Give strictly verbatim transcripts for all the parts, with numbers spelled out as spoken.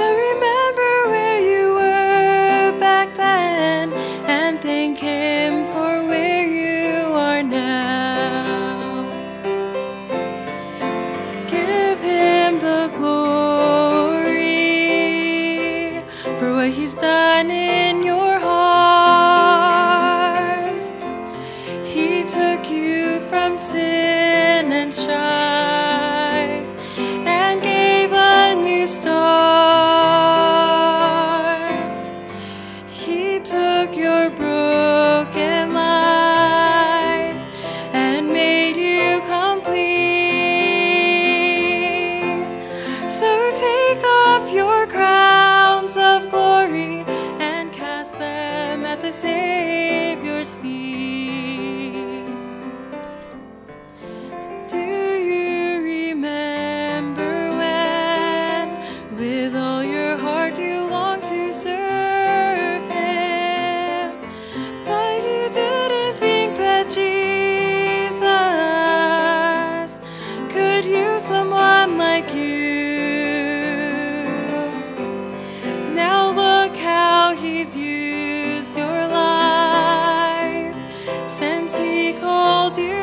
So remember where you were back then and thank Him for where you are now. Give Him the glory for what He's done in your heart. He took you from sin and strife and gave a new start. He took your broken life and made you complete. So take off your crowns of glory and cast them at the Savior's feet. Do you remember when, with all your heart, you long to serve Him, but you didn't think that Jesus could use someone like you? Now look how He's used your life since He called you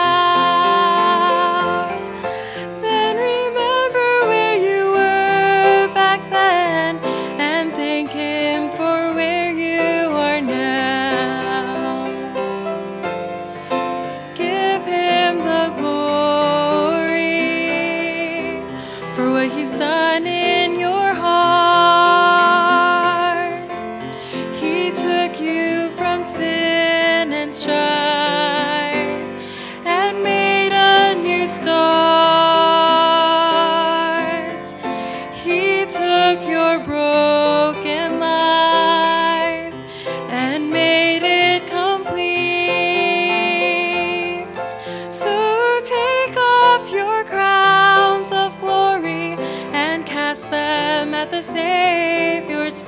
out. Then remember where you were back then and thank Him for where you are now. Give Him the glory for what He's done in your heart. He took you from sin and strife and made a new start. He took your broken life and made it complete. So take off your crowns of glory and cast them at the Savior's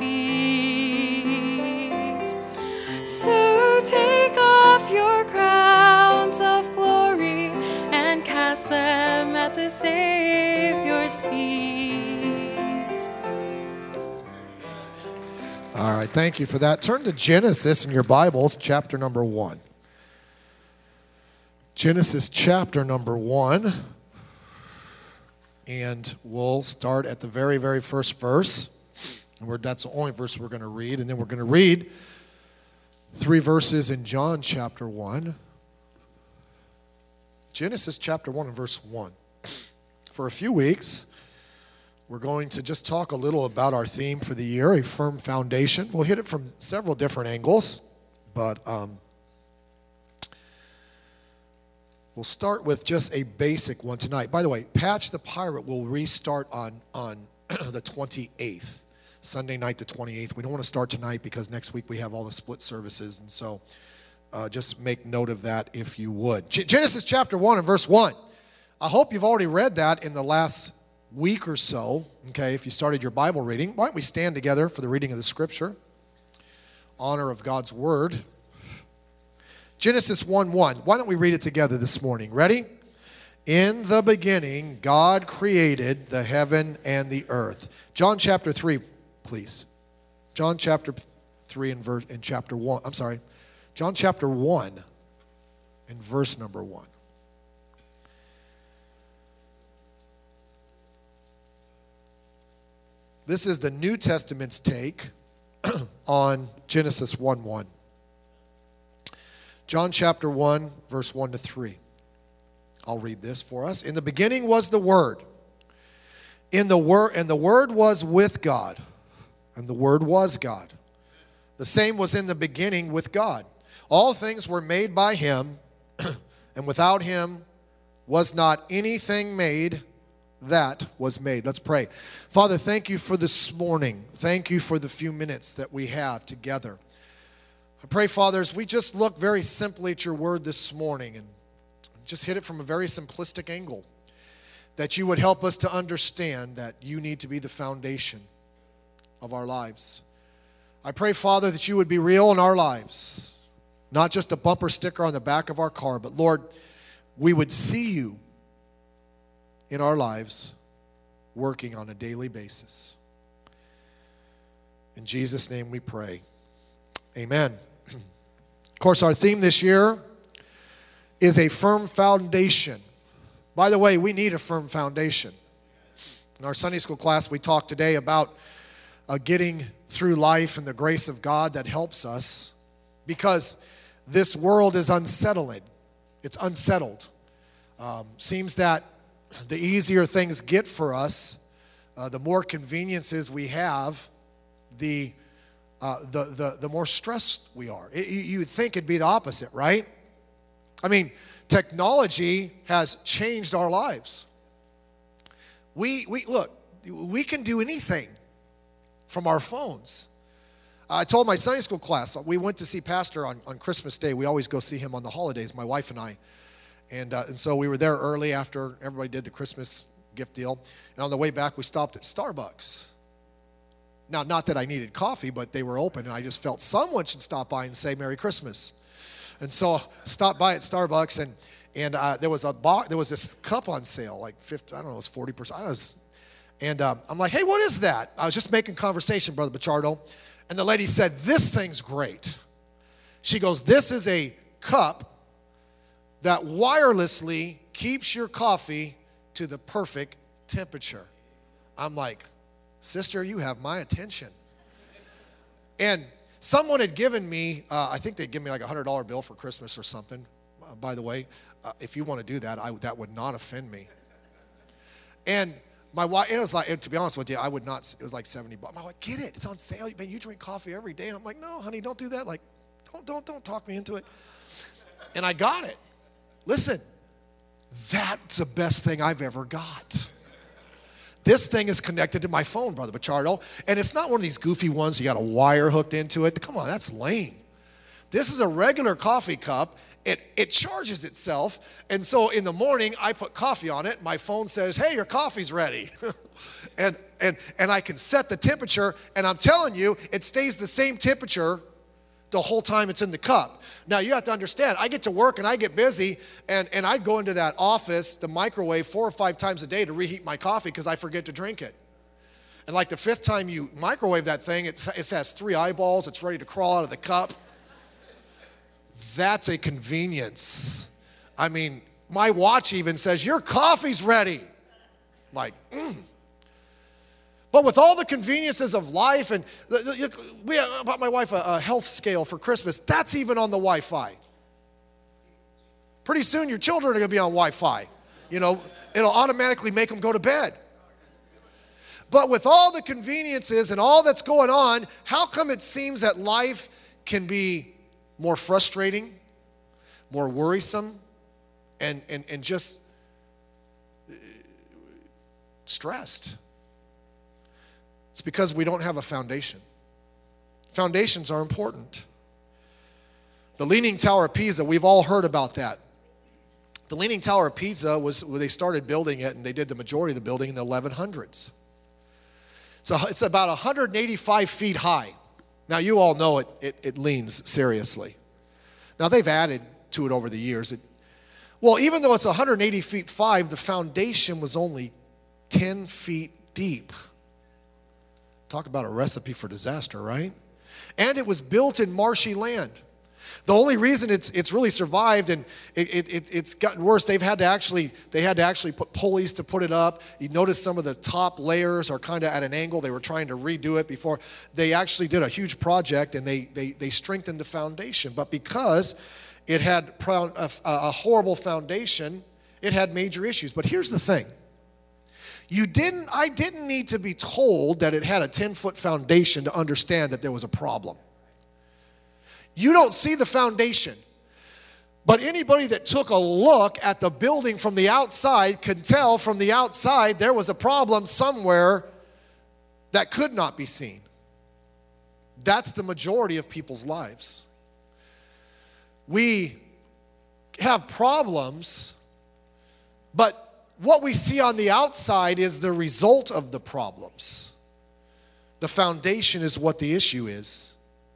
feet. So take off your crowns of glory and cast them at the Savior's feet. All right, thank you for that. Turn to Genesis in your Bibles, chapter number one. Genesis chapter number one. And we'll start at the very, very first verse. And we're, that's the only verse we're going to read. And then we're going to read three verses in John chapter one. Genesis chapter one and verse one. For a few weeks, we're going to just talk a little about our theme for the year, a firm foundation. We'll hit it from several different angles, but um, we'll start with just a basic one tonight. By the way, Patch the Pirate will restart on, on the twenty-eighth, Sunday night the twenty-eighth. We don't want to start tonight because next week we have all the split services, and so uh, just make note of that if you would. G- Genesis chapter one and verse one. I hope you've already read that in the last week or so, okay, if you started your Bible reading. Why don't we stand together for the reading of the Scripture? Honor of God's Word. Genesis one one. Why don't we read it together this morning? Ready? In the beginning, God created the heaven and the earth. John chapter three, please. John chapter three and verse in chapter one. I'm sorry. John chapter one and verse number one. This is the New Testament's take on Genesis one one. John chapter one, verse one to three. I'll read this for us. In the beginning was the Word. In the word, and the Word was with God. And the Word was God. The same was in the beginning with God. All things were made by Him, and without Him was not anything made that was made. Let's pray. Father, thank you for this morning. Thank you for the few minutes that we have together. I pray, Father, as we just look very simply at your word this morning and just hit it from a very simplistic angle, that you would help us to understand that you need to be the foundation of our lives. I pray, Father, that you would be real in our lives, not just a bumper sticker on the back of our car, but Lord, we would see you in our lives working on a daily basis. In Jesus' name we pray. Amen. Of course, our theme this year is a firm foundation. By the way, we need a firm foundation. In our Sunday school class, we talked today about uh, getting through life and the grace of God that helps us, because this world is unsettling. It's unsettled. Um, seems that the easier things get for us, uh, the more conveniences we have, the uh, the, the the more stressed we are. It, you, you would think it'd be the opposite, right? I mean, technology has changed our lives. We we look, we can do anything from our phones. I told my Sunday school class, we went to see Pastor on, on Christmas Day. We always go see him on the holidays, my wife and I. And uh, and so we were there early after everybody did the Christmas gift deal. And on the way back, we stopped at Starbucks. Now, not that I needed coffee, but they were open, and I just felt someone should stop by and say Merry Christmas. And so I stopped by at Starbucks, and and uh, there was a box, there was this cup on sale, like fifty, I don't know, it was forty percent. I don't know, it was, and um, I'm like, hey, what is that? I was just making conversation, Brother Bachardo. And the lady said, this thing's great. She goes, this is a cup that wirelessly keeps your coffee to the perfect temperature. I'm like, sister, you have my attention. And someone had given me, uh, I think they'd give me like a one hundred dollar bill for Christmas or something. Uh, by the way, uh, if you want to do that, I, that would not offend me. And my wife, it was like, to be honest with you, I would not, it was like seventy bucks. My wife, get it, it's on sale. Man, you drink coffee every day. And I'm like, no, honey, don't do that. Like, don't, don't, don't talk me into it. And I got it. Listen, that's the best thing I've ever got. This thing is connected to my phone, Brother Bachardo, and it's not one of these goofy ones you got a wire hooked into it. Come on, that's lame. This is a regular coffee cup. It it charges itself, and so in the morning I put coffee on it. My phone says, "Hey, your coffee's ready," and and and I can set the temperature. And I'm telling you, it stays the same temperature the whole time it's in the cup. Now you have to understand, I get to work and I get busy, and and I go into that office, the microwave, four or five times a day to reheat my coffee because I forget to drink it. And like the fifth time you microwave that thing, it, it has three eyeballs. It's ready to crawl out of the cup. That's a convenience. I mean, my watch even says, your coffee's ready. I'm like, mm. But with all the conveniences of life, and we bought my wife a, a health scale for Christmas. That's even on the Wi-Fi. Pretty soon your children are going to be on Wi-Fi. You know, it'll automatically make them go to bed. But with all the conveniences and all that's going on, how come it seems that life can be more frustrating, more worrisome, and, and, and just stressed? It's because we don't have a foundation. Foundations are important. The Leaning Tower of Pisa, we've all heard about that. The Leaning Tower of Pisa was where they started building it, and they did the majority of the building in the eleven hundreds. So it's about one hundred eighty-five feet high. Now, you all know it, it, it leans seriously. Now, they've added to it over the years. It, well, even though it's one hundred eighty feet five, the foundation was only ten feet deep. Talk about a recipe for disaster, right? And it was built in marshy land. The only reason it's it's really survived, and it, it, it, it's gotten worse, they've had to actually they had to actually put pulleys to put it up. You notice some of the top layers are kind of at an angle. They were trying to redo it before. They actually did a huge project, and they they they strengthened the foundation. But because it had a, a horrible foundation, it had major issues. But here's the thing. You didn't, I didn't need to be told that it had a ten-foot foundation to understand that there was a problem. You don't see the foundation, but anybody that took a look at the building from the outside can tell from the outside there was a problem somewhere that could not be seen. That's the majority of people's lives. We have problems, but what we see on the outside is the result of the problems. The foundation is what the issue is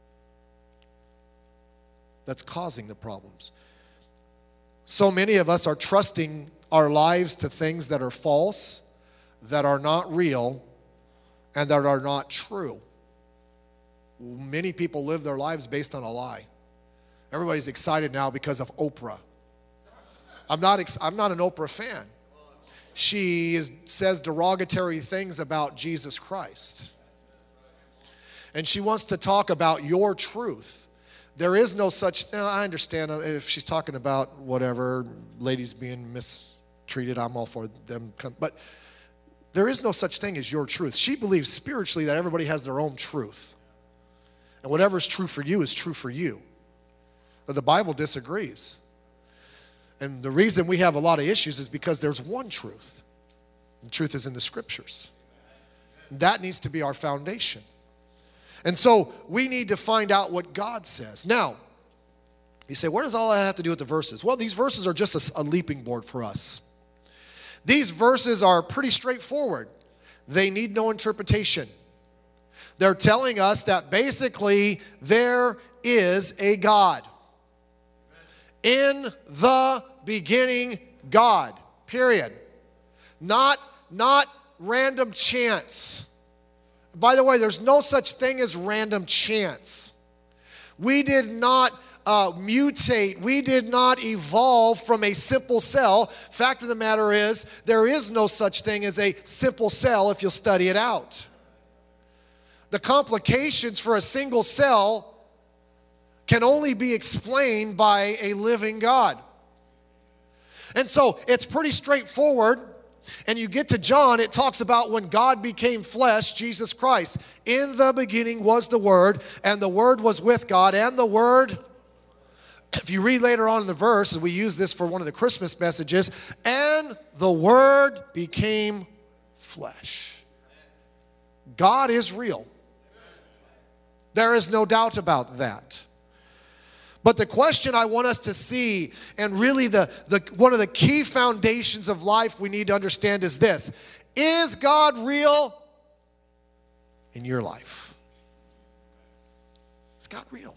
that's causing the problems. So many of us are trusting our lives to things that are false, that are not real, and that are not true. Many people live their lives based on a lie. Everybody's excited now because of Oprah. I'm not, ex- I'm not an Oprah fan. She is, says derogatory things about Jesus Christ. And she wants to talk about your truth. There is no such, now I understand if she's talking about whatever, ladies being mistreated, I'm all for them. But there is no such thing as your truth. She believes spiritually that everybody has their own truth. And whatever's true for you is true for you. But the Bible disagrees. And the reason we have a lot of issues is because there's one truth. The truth is in the Scriptures. That needs to be our foundation. And so we need to find out what God says. Now, you say, what does all that have to do with the verses? Well, these verses are just a, a leaping board for us. These verses are pretty straightforward. They need no interpretation. They're telling us that basically there is a God. In the beginning, God. Period. Not, not random chance. By the way, there's no such thing as random chance. We did not uh, mutate. We did not evolve from a simple cell. Fact of the matter is, there is no such thing as a simple cell if you'll study it out. The complications for a single cell can only be explained by a living God. And so it's pretty straightforward. And you get to John, it talks about when God became flesh, Jesus Christ. In the beginning was the Word, and the Word was with God, and the Word, if you read later on in the verse, and we use this for one of the Christmas messages, and the Word became flesh. God is real. There is no doubt about that. But the question I want us to see, and really the, the one of the key foundations of life we need to understand is this. Is God real in your life? Is God real?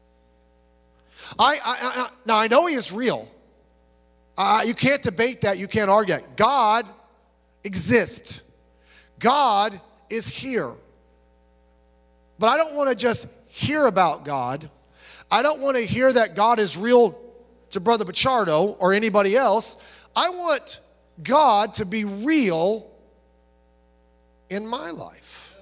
I, I, I Now, I know He is real. Uh, you can't debate that. You can't argue that. God exists. God is here. But I don't want to just hear about God. I don't want to hear that God is real to Brother Pichardo or anybody else. I want God to be real in my life.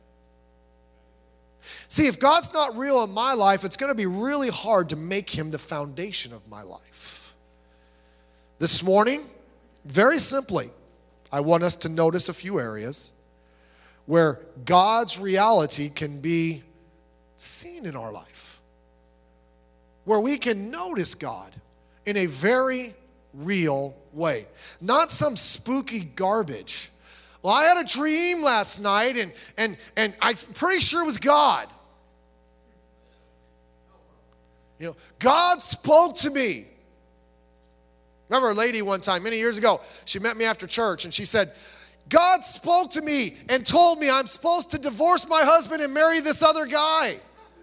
See, if God's not real in my life, it's going to be really hard to make Him the foundation of my life. This morning, very simply, I want us to notice a few areas where God's reality can be seen in our life. Where we can notice God in a very real way. Not some spooky garbage. Well, I had a dream last night, and, and, and I'm pretty sure it was God. You know, God spoke to me. Remember a lady one time, many years ago, she met me after church, and she said, God spoke to me and told me I'm supposed to divorce my husband and marry this other guy.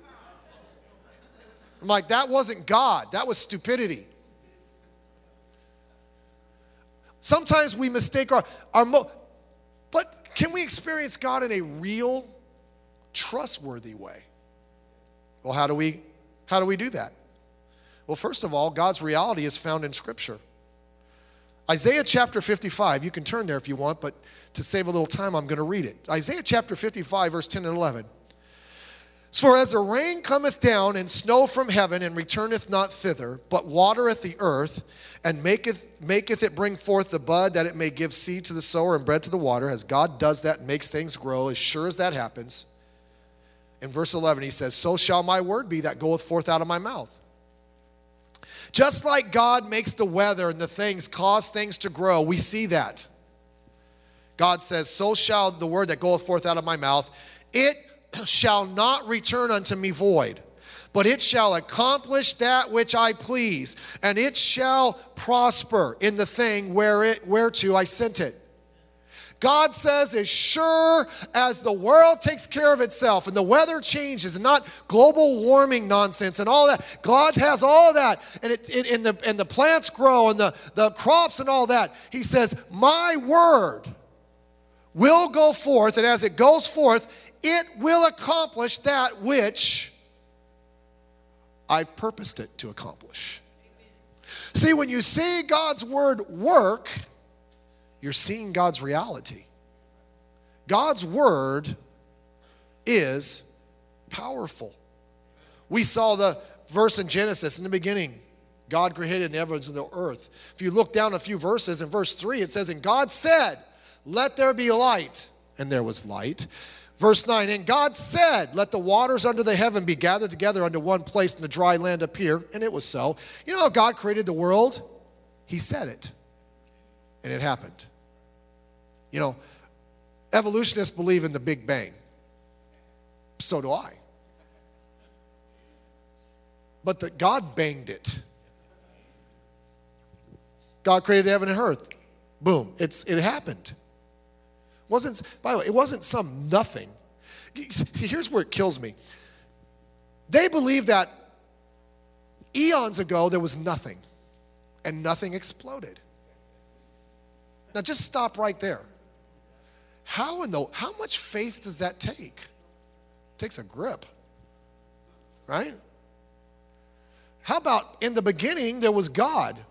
I'm like, that wasn't God. That was stupidity. Sometimes we mistake our, our mo- but can we experience God in a real, trustworthy way? Well, how do we, how do we do that? Well, first of all, God's reality is found in Scripture. Isaiah chapter fifty-five, you can turn there if you want, but to save a little time, I'm going to read it. Isaiah chapter fifty-five, verse ten and eleven. For as the rain cometh down and snow from heaven and returneth not thither, but watereth the earth and maketh, maketh it bring forth the bud that it may give seed to the sower and bread to the water, as God does that and makes things grow, as sure as that happens. In verse eleven he says, so shall my word be that goeth forth out of my mouth. Just like God makes the weather and the things cause things to grow, we see that. God says, so shall the word that goeth forth out of my mouth, it shall not return unto me void, but it shall accomplish that which I please, and it shall prosper in the thing where it, whereto I sent it. God says, as sure as the world takes care of itself and the weather changes and not global warming nonsense and all that, God has all that, and, it, it, and, the, and the plants grow and the, the crops and all that. He says, my word will go forth, and as it goes forth, it will accomplish that which I've purposed it to accomplish. See, when you see God's word work, you're seeing God's reality. God's word is powerful. We saw the verse in Genesis in the beginning. God created the heavens and the earth. If you look down a few verses, in verse three, it says, and God said, let there be light. And there was light. Verse nine, and God said, let the waters under the heaven be gathered together unto one place, and the dry land appear. And it was so. You know how God created the world? He said it. And it happened. You know, evolutionists believe in the Big Bang. So do I. But that God banged it. God created heaven and earth. Boom. It's it happened. Wasn't, by the way, it wasn't some nothing. See, here's where it kills me. They believe that eons ago there was nothing, and nothing exploded. Now just stop right there. How in the how much faith does that take? It takes a grip, right? How about in the beginning there was God,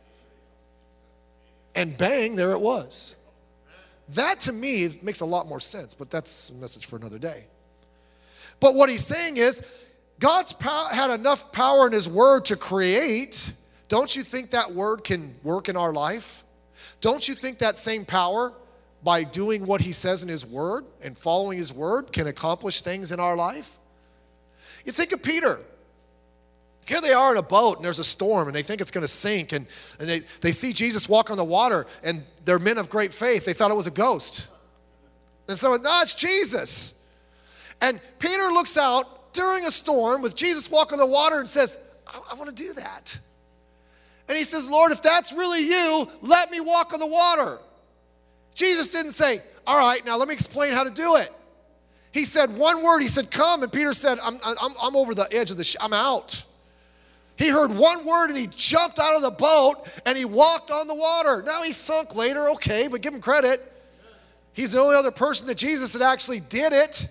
and bang, there it was. That to me is, makes a lot more sense, but that's a message for another day. But what he's saying is, God's pow- had enough power in his word to create. Don't you think that word can work in our life? Don't you think that same power, by doing what he says in his word and following his word, can accomplish things in our life? You think of Peter. Here they are in a boat, and there's a storm, and they think it's going to sink, and, and they, they see Jesus walk on the water, and they're men of great faith. They thought it was a ghost. And so, no, it's Jesus. And Peter looks out during a storm with Jesus walking on the water and says, I, I want to do that. And he says, Lord, if that's really you, let me walk on the water. Jesus didn't say, all right, now let me explain how to do it. He said one word. He said, come. And Peter said, I'm, I'm, I'm over the edge of the, sh- I'm out. He heard one word and he jumped out of the boat and he walked on the water. Now he sunk later, okay, but give him credit. He's the only other person that Jesus that actually did it.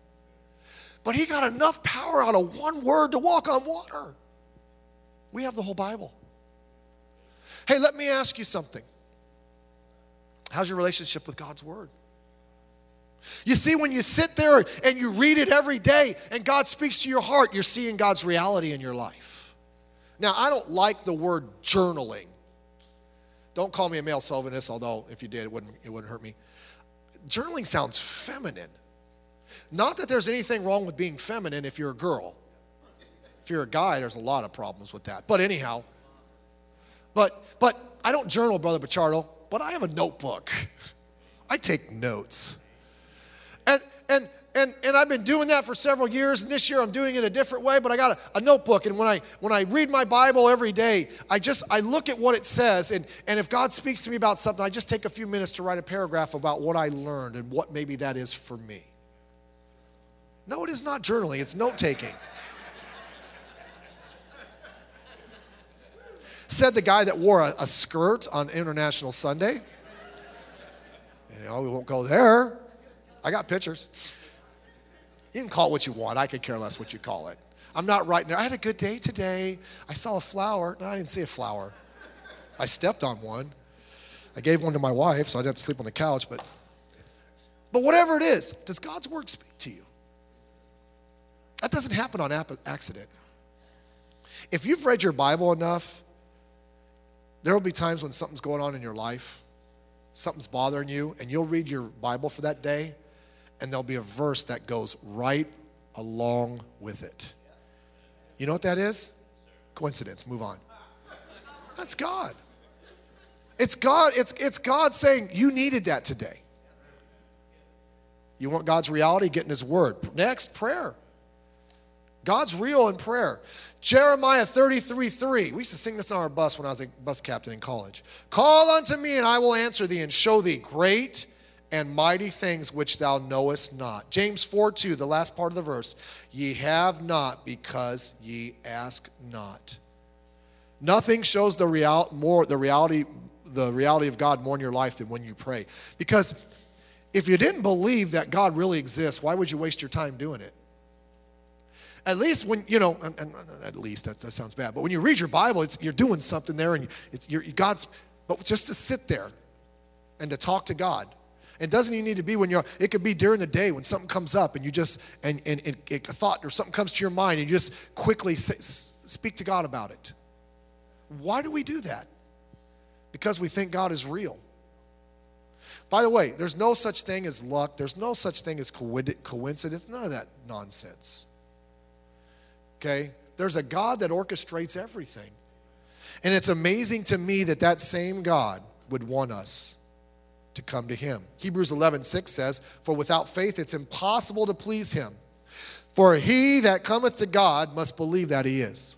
But he got enough power out of one word to walk on water. We have the whole Bible. Hey, let me ask you something. How's your relationship with God's word? You see, when you sit there and you read it every day and God speaks to your heart, you're seeing God's reality in your life. Now, I don't like the word journaling. Don't call me a male chauvinist, although if you did, it wouldn't, it wouldn't hurt me. Journaling sounds feminine. Not that there's anything wrong with being feminine if you're a girl. If you're a guy, there's a lot of problems with that. But anyhow, but but I don't journal, Brother Pichardo, but I have a notebook. I take notes. And and And, and I've been doing that for several years, and this year I'm doing it a different way, but I got a, a notebook, and when I when I read my Bible every day, I just, I look at what it says, and, and if God speaks to me about something, I just take a few minutes to write a paragraph about what I learned and what maybe that is for me. No, it is not journaling, it's note-taking. Said the guy that wore a, a skirt on International Sunday. You know, we won't go there. I got pictures. You can call it what you want. I could care less what you call it. I'm not writing there. I had a good day today. I saw a flower. No, I didn't see a flower. I stepped on one. I gave one to my wife, so I didn't have to sleep on the couch. But, but whatever it is, does God's word speak to you? That doesn't happen on accident. If you've read your Bible enough, there will be times when something's going on in your life, something's bothering you, and you'll read your Bible for that day, and there'll be a verse that goes right along with it. You know what that is? Coincidence. Move on. That's God. It's God. It's, it's God saying, you needed that today. You want God's reality? Get in his word. Next, prayer. God's real in prayer. Jeremiah thirty-three three. We used to sing this on our bus when I was a bus captain in college. Call unto me, and I will answer thee, and show thee great and mighty things which thou knowest not. James four two, the last part of the verse. Ye have not because ye ask not. Nothing shows the real, more the reality, the reality of God more in your life than when you pray. Because if you didn't believe that God really exists, why would you waste your time doing it? At least when, you know, and, and at least, that, that sounds bad, but when you read your Bible, it's, you're doing something there, and it's, you're, God's, but just to sit there and to talk to God. It doesn't even need to be when you're, it could be during the day when something comes up and you just, and, and, and a thought or something comes to your mind and you just quickly say, speak to God about it. Why do we do that? Because we think God is real. By the way, there's no such thing as luck. There's no such thing as coincidence. None of that nonsense. Okay? There's a God that orchestrates everything. And it's amazing to me that that same God would want us to come to him. Hebrews eleven six says, for without faith it's impossible to please him. For he that cometh to God must believe that he is.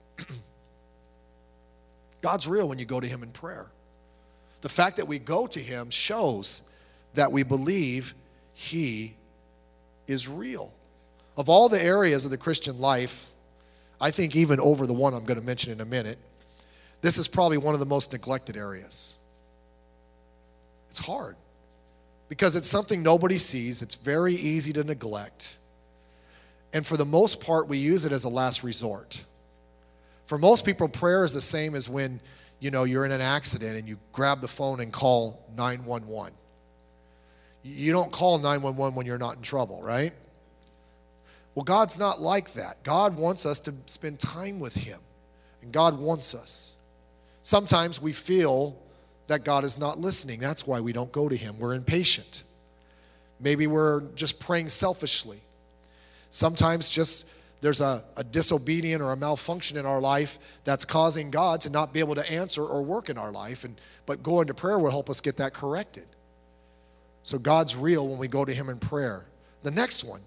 God's real when you go to him in prayer. The fact that we go to him shows that we believe he is real. Of all the areas of the Christian life, I think even over the one I'm going to mention in a minute, this is probably one of the most neglected areas. It's hard because it's something nobody sees. It's very easy to neglect. And for the most part, we use it as a last resort. For most people, prayer is the same as when, you know, you're in an accident and you grab the phone and call nine one one. You don't call nine one one when you're not in trouble, right? Well, God's not like that. God wants us to spend time with him. And God wants us. Sometimes we feel that God is not listening. That's why we don't go to him. We're impatient. Maybe we're just praying selfishly. Sometimes just there's a, a disobedient or a malfunction in our life that's causing God to not be able to answer or work in our life. And but going to prayer will help us get that corrected. So God's real when we go to him in prayer. The next one,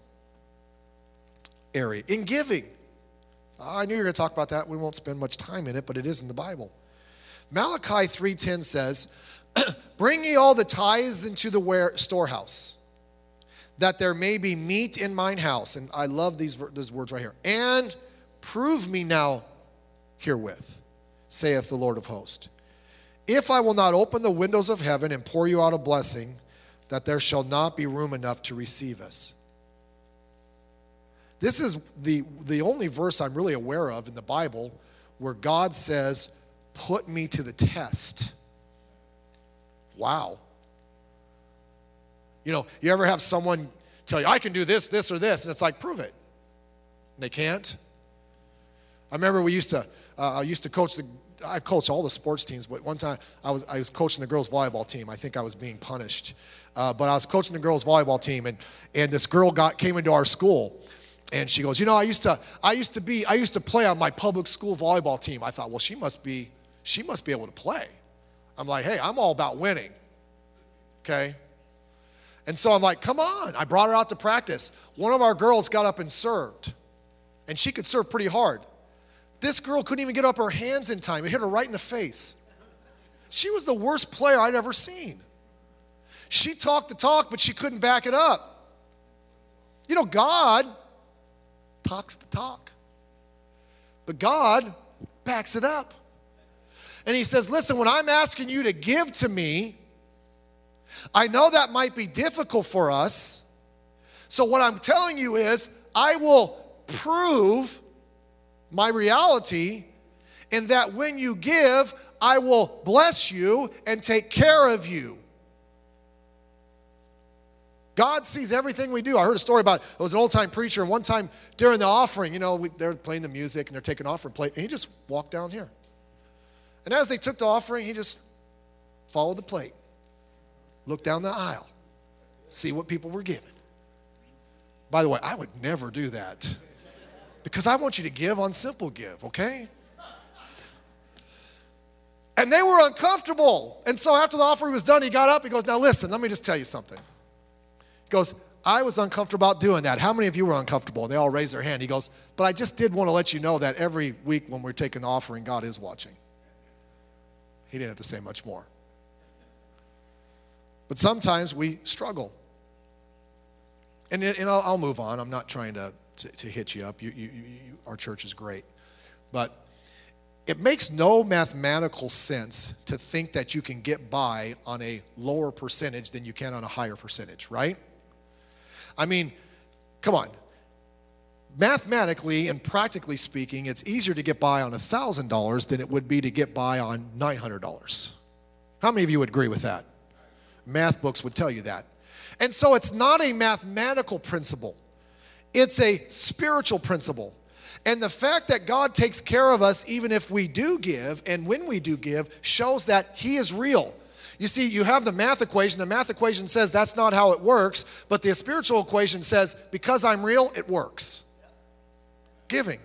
area, in giving. I knew you were going to talk about that. We won't spend much time in it, but it is in the Bible. Malachi three ten says, bring ye all the tithes into the ware, storehouse, that there may be meat in mine house. And I love these, these words right here. And prove me now herewith, saith the Lord of hosts, if I will not open the windows of heaven and pour you out a blessing, that there shall not be room enough to receive us. This is the, the only verse I'm really aware of in the Bible where God says, put me to the test. Wow. You know, you ever have someone tell you, I can do this, this, or this, and it's like, prove it. And they can't. I remember we used to, uh, I used to coach the, I coached all the sports teams, but one time I was, I was coaching the girls volleyball team. I think I was being punished. Uh, but I was coaching the girls volleyball team, and, and this girl got came into our school. And she goes, you know, I used to, I used to be, I used to play on my public school volleyball team. I thought, well, she must be, she must be able to play. I'm like, hey, I'm all about winning. Okay. And so I'm like, come on. I brought her out to practice. One of our girls got up and served. And she could serve pretty hard. This girl couldn't even get up her hands in time. It hit her right in the face. She was the worst player I'd ever seen. She talked the talk, but she couldn't back it up. You know, God talks the talk. But God backs it up. And he says, listen, when I'm asking you to give to me, I know that might be difficult for us. So what I'm telling you is, I will prove my reality in that when you give, I will bless you and take care of you. God sees everything we do. I heard a story about, it was an old-time preacher, and one time during the offering, you know, we, they're playing the music, and they're taking offering plate, and he just walked down here. And as they took the offering, he just followed the plate, looked down the aisle, see what people were giving. By the way, I would never do that because I want you to give on Simple Give, okay? And they were uncomfortable. And so after the offering was done, he got up, he goes, now listen, let me just tell you something. He goes, I was uncomfortable about doing that. How many of you were uncomfortable? And they all raised their hand. He goes, but I just did want to let you know that every week when we're taking the offering, God is watching. He didn't have to say much more. But sometimes we struggle. And, and I'll, I'll move on. I'm not trying to, to, to hit you up. You, you, you, our church is great. But It makes no mathematical sense to think that you can get by on a lower percentage than you can on a higher percentage, right? I mean, come on. Mathematically and practically speaking, it's easier to get by on one thousand dollars than it would be to get by on nine hundred dollars. How many of you would agree with that? Math books would tell you that. And so it's not a mathematical principle. It's a spiritual principle. And the fact that God takes care of us even if we do give and when we do give shows that he is real. You see, you have the math equation. The math equation says that's not how it works, but the spiritual equation says because I'm real, it works. Giving.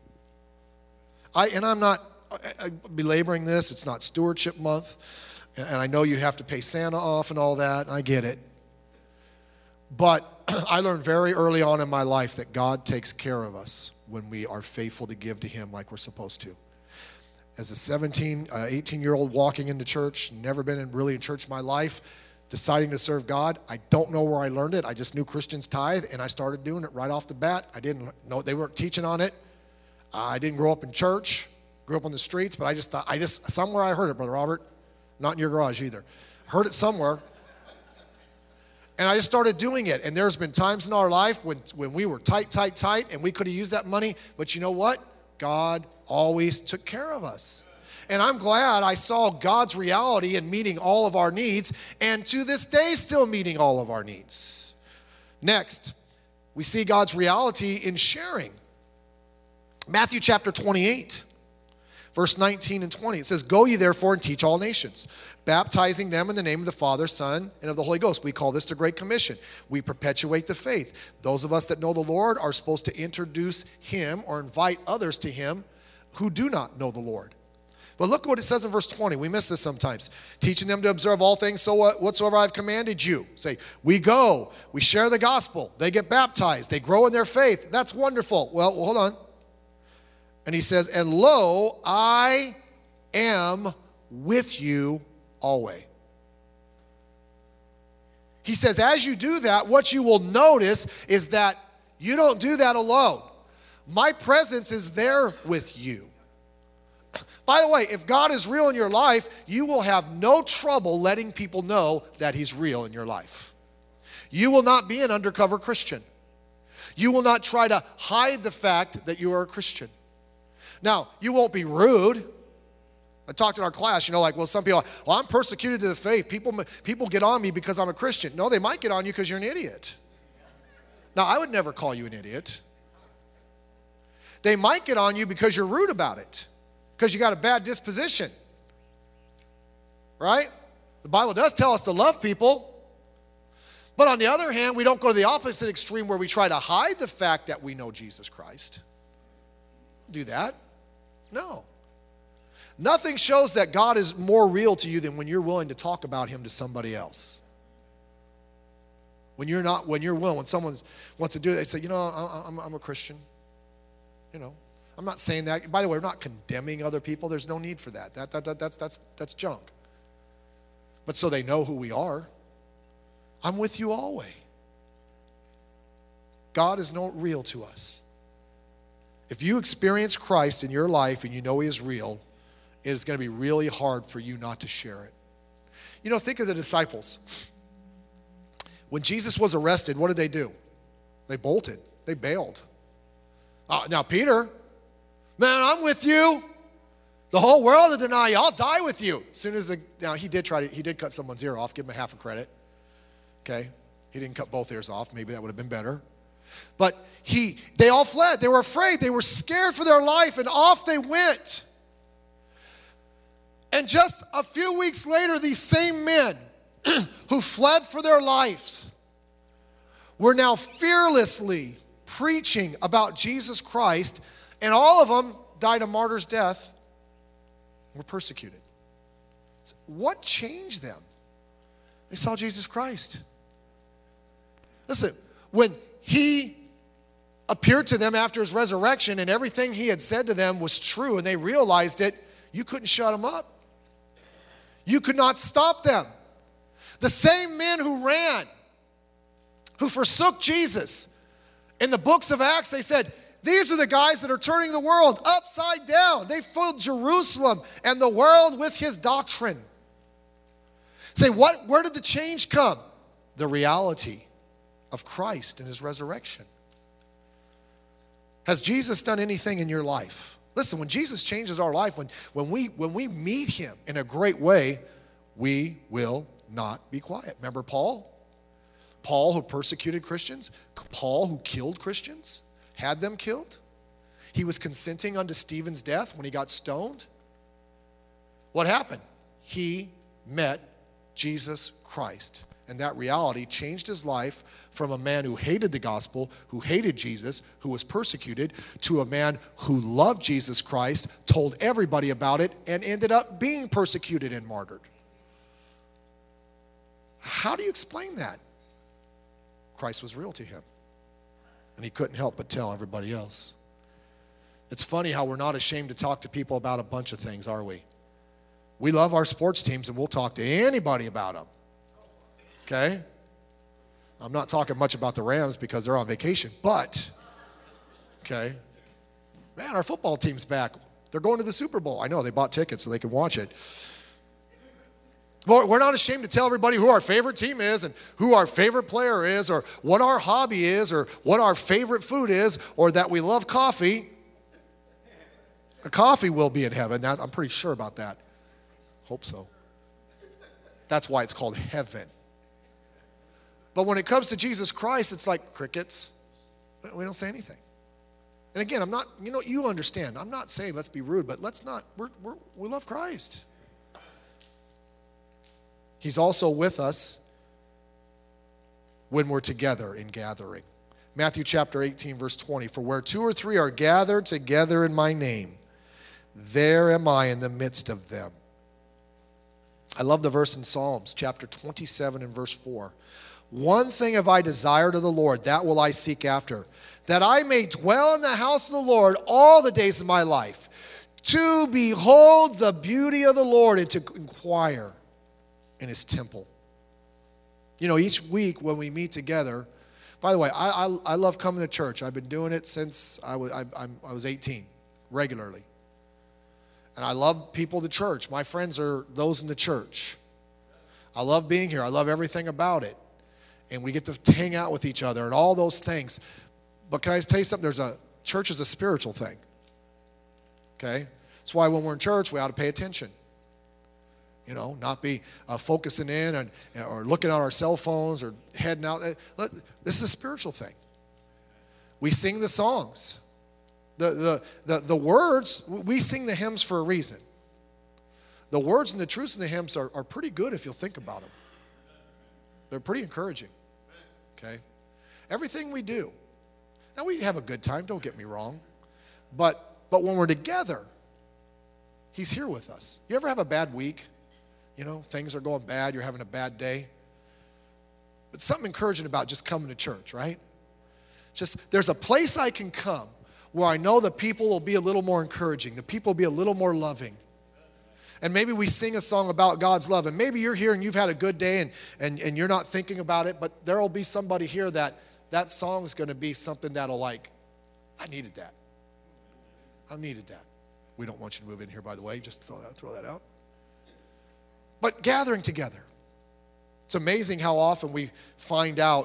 I and I'm not I, I, belaboring this. It's not stewardship month. And, and I know you have to pay Santa off and all that. I get it. But I learned very early on in my life that God takes care of us when we are faithful to give to him like we're supposed to. As a seventeen, uh, eighteen-year-old walking into church, never been in, really in church in my life, deciding to serve God, I don't know where I learned it. I just knew Christians tithe, and I started doing it right off the bat. I didn't know, they weren't teaching on it. Uh, I didn't grow up in church, grew up on the streets, but I just thought, I just, somewhere I heard it, Brother Robert. Not in your garage either. Heard it somewhere. And I just started doing it. And there's been times in our life when, when we were tight, tight, tight, and we could have used that money. But you know what? God always took care of us. And I'm glad I saw God's reality in meeting all of our needs, and to this day still meeting all of our needs. Next, we see God's reality in sharing. Matthew chapter twenty-eight, verse nineteen and twenty. It says, "Go ye therefore and teach all nations, baptizing them in the name of the Father, Son, and of the Holy Ghost." We call this the Great Commission. We perpetuate the faith. Those of us that know the Lord are supposed to introduce him or invite others to him who do not know the Lord. But look what it says in verse twenty. We miss this sometimes. "Teaching them to observe all things so whatsoever I've commanded you." Say, we go, we share the gospel, they get baptized, they grow in their faith. That's wonderful. Well, hold on. And he says, "And lo, I am with you always." He says, as you do that, what you will notice is that you don't do that alone. My presence is there with you. By the way, if God is real in your life, you will have no trouble letting people know that he's real in your life. You will not be an undercover Christian. You will not try to hide the fact that you are a Christian. Now, you won't be rude. I talked in our class, you know, like, well, some people are, well, I'm persecuted to the faith. People, people get on me because I'm a Christian. No, they might get on you because you're an idiot. Now, I would never call you an idiot. They might get on you because you're rude about it, because you got a bad disposition, right? The Bible does tell us to love people. But on the other hand, we don't go to the opposite extreme where we try to hide the fact that we know Jesus Christ. Do that. No. Nothing shows that God is more real to you than when you're willing to talk about him to somebody else. When you're not, when you're willing, when someone wants to do it, they say, you know, I'm, I'm a Christian. You know, I'm not saying that. By the way, we're not condemning other people. There's no need for that. That, that, that that's, that's, that's junk. But so they know who we are. I'm with you always. God is not real to us. If you experience Christ in your life and you know he is real, it is going to be really hard for you not to share it. You know, think of the disciples. When Jesus was arrested, what did they do? They bolted. They bailed. Uh, now, Peter, man, I'm with you. The whole world will deny you. I'll die with you. As soon as the, now he did try to, he did cut someone's ear off. Give him a half a credit. Okay, he didn't cut both ears off. Maybe that would have been better. But he, they all fled. They were afraid. They were scared for their life, and off they went. And just a few weeks later, these same men who fled for their lives were now fearlessly preaching about Jesus Christ, and all of them died a martyr's death, were persecuted. What changed them? They saw Jesus Christ. Listen, when he appeared to them after his resurrection and everything he had said to them was true and they realized it, you couldn't shut them up. You could not stop them. The same men who ran, who forsook Jesus, in the books of Acts, they said, These are the guys that are turning the world upside down. They filled Jerusalem and the world with his doctrine. Say, what? Where did the change come? The reality of Christ and his resurrection. Has Jesus done anything in your life? Listen, when Jesus changes our life, when, when, we, when we meet him in a great way, we will not be quiet. Remember Paul? Paul who persecuted Christians? Paul who killed Christians? Had them killed? He was consenting unto Stephen's death when he got stoned? What happened? He met Jesus Christ. And that reality changed his life from a man who hated the gospel, who hated Jesus, who was persecuted, to a man who loved Jesus Christ, told everybody about it, and ended up being persecuted and martyred. How do you explain that? Christ was real to him. And he couldn't help but tell everybody else. It's funny how we're not ashamed to talk to people about a bunch of things, are we? We love our sports teams and we'll talk to anybody about them. Okay? I'm not talking much about the Rams because they're on vacation, but, okay, man, our football team's back. They're going to the Super Bowl. I know, they bought tickets so they can watch it. Well, we're not ashamed to tell everybody who our favorite team is and who our favorite player is or what our hobby is or what our favorite food is or that we love coffee. A coffee will be in heaven. That, I'm pretty sure about that. Hope so. That's why it's called heaven. But when it comes to Jesus Christ, it's like crickets. We don't say anything. And again, I'm not, you know, you understand. I'm not saying let's be rude, but let's not, we're, we're, we love Christ. He's also with us when we're together in gathering. Matthew chapter eighteen, verse twenty, for where two or three are gathered together in my name, there am I in the midst of them. I love the verse in Psalms chapter twenty-seven and verse four. One thing have I desired of the Lord, that will I seek after, that I may dwell in the house of the Lord all the days of my life, to behold the beauty of the Lord and to inquire in his temple. You know, each week when we meet together, by the way, I, I, I love coming to church. I've been doing it since I was, I, I'm, I was eighteen, regularly. And I love people at the church. My friends are those in the church. I love being here. I love everything about it. And we get to hang out with each other and all those things. But can I tell you something? There's a church is a spiritual thing. Okay? That's why when we're in church, we ought to pay attention. You know, not be uh, focusing in and, or looking at our cell phones or heading out. This is a spiritual thing. We sing the songs. The, the, the, the words, we sing the hymns for a reason. The words and the truths in the hymns are, are pretty good if you'll think about them. They're pretty encouraging. Okay? Everything we do. Now, we have a good time, don't get me wrong. But, but when we're together, he's here with us. You ever have a bad week? You know, things are going bad, you're having a bad day. But something encouraging about just coming to church, right? Just, there's a place I can come where I know the people will be a little more encouraging. The people will be a little more loving. And maybe we sing a song about God's love. And maybe you're here and you've had a good day and, and, and you're not thinking about it. But there will be somebody here that that song is going to be something that'll like, I needed that. I needed that. We don't want you to move in here, by the way. Just throw that, throw that out. But gathering together. It's amazing how often we find out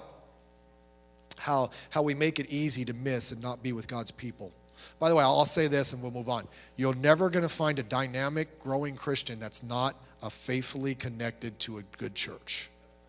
how, how we make it easy to miss and not be with God's people. By the way, I'll say this and we'll move on. You're never going to find a dynamic, growing Christian that's not a faithfully connected to a good church.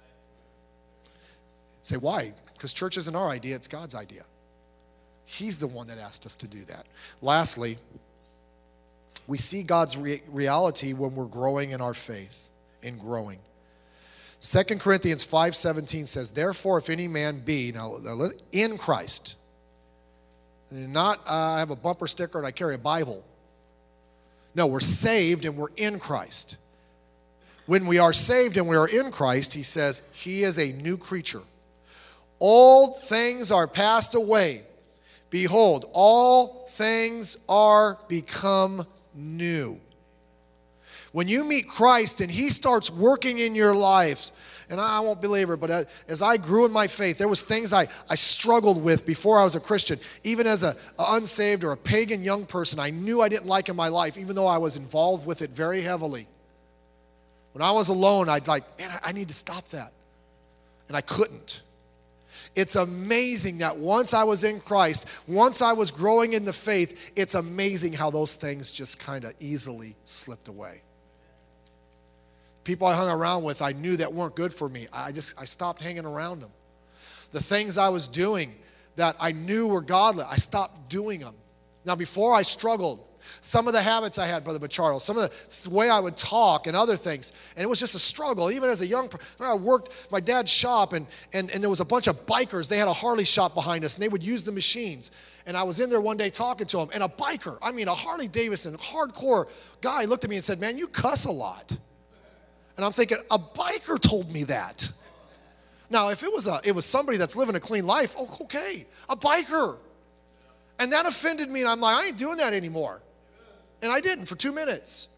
Say, why? Because church isn't our idea, it's God's idea. He's the one that asked us to do that. Lastly, we see God's re- reality when we're growing in our faith, in growing. Second Corinthians five seventeen says, therefore, if any man be, now in Christ, not uh, I have a bumper sticker and I carry a Bible. No, we're saved and we're in Christ. When we are saved and we are in Christ, he says, he is a new creature. Old things are passed away. Behold, all things are become new. When you meet Christ and he starts working in your lives, and I won't belabor it, but as I grew in my faith, there was things I, I struggled with before I was a Christian. Even as a, a unsaved or a pagan young person, I knew I didn't like in my life, even though I was involved with it very heavily. When I was alone, I'd like, man, I, I need to stop that. And I couldn't. It's amazing that once I was in Christ, once I was growing in the faith, it's amazing how those things just kind of easily slipped away. People I hung around with, I knew that weren't good for me. I just, I stopped hanging around them. The things I was doing that I knew were godly, I stopped doing them. Now, before I struggled, some of the habits I had, Brother Bachardo, some of the way I would talk and other things, and it was just a struggle. Even as a young person, I worked my dad's shop, and, and, and there was a bunch of bikers. They had a Harley shop behind us, and they would use the machines. And I was in there one day talking to them, and a biker, I mean a Harley Davidson, hardcore guy looked at me and said, man, you cuss a lot. And I'm thinking, a biker told me that. Now, if it was a, it was somebody that's living a clean life, oh, okay, a biker. And that offended me, and I'm like, I ain't doing that anymore. And I didn't for two minutes.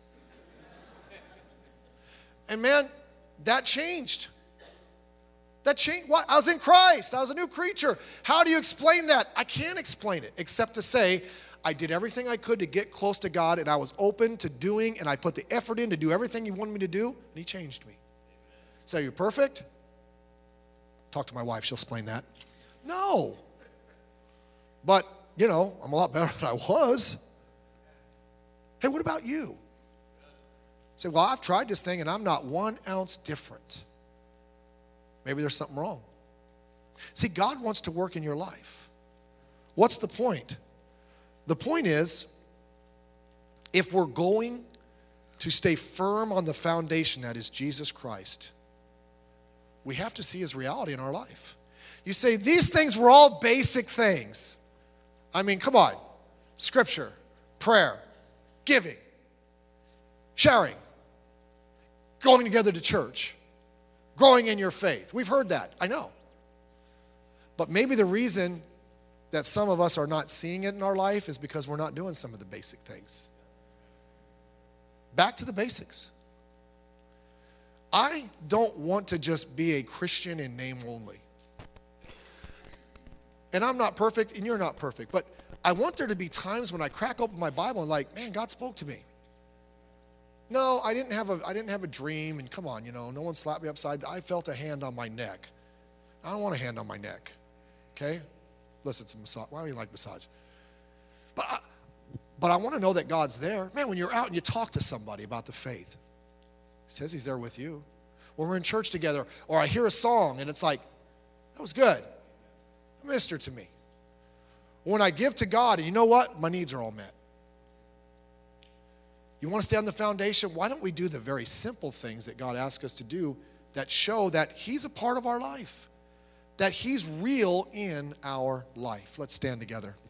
And man, that changed. That changed. What? I was in Christ. I was a new creature. How do you explain that? I can't explain it except to say I did everything I could to get close to God, and I was open to doing, and I put the effort in to do everything He wanted me to do, and He changed me. So, are you perfect? Talk to my wife. She'll explain that. No. But, you know, I'm a lot better than I was. Hey, what about you? Say, well, I've tried this thing and I'm not one ounce different. Maybe there's something wrong. See, God wants to work in your life. What's the point? The point is, if we're going to stay firm on the foundation that is Jesus Christ, we have to see His reality in our life. You say, these things were all basic things. I mean, come on. Scripture, prayer, giving, sharing, going together to church, growing in your faith. We've heard that, I know. But maybe the reason that some of us are not seeing it in our life is because we're not doing some of the basic things. Back to the basics. I don't want to just be a Christian in name only. And I'm not perfect, and you're not perfect, but I want there to be times when I crack open my Bible and like, man, God spoke to me. No, I didn't have a I didn't have a dream, and come on, you know, no one slapped me upside. I felt a hand on my neck. I don't want a hand on my neck. Okay? Unless it's a massage. Why do you like massage? But I, but I want to know that God's there. Man, when you're out and you talk to somebody about the faith, He says He's there with you. When we're in church together, or I hear a song and it's like, that was good. It ministered to me. When I give to God, and you know what? My needs are all met. You want to stay on the foundation? Why don't we do the very simple things that God asks us to do that show that He's a part of our life, that He's real in our life? Let's stand together.